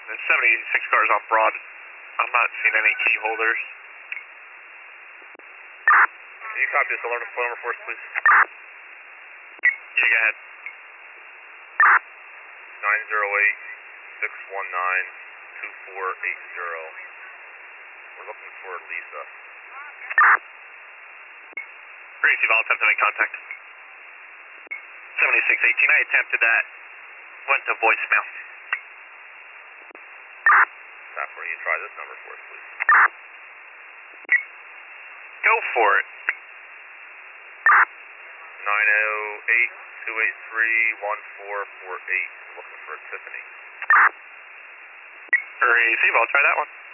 There's 76 cars on Broad. I'm not seeing any key holders. Can you copy this alert number for us, please? Yeah, go ahead. 908-619-2480. We're looking for Lisa. Receive all attempt to make contact. 7618, I attempted that. Went to voicemail. Tap, where you try this number for us, please? Go for it. 908-283-1448. Looking for Tiffany. Receive, I'll try that one.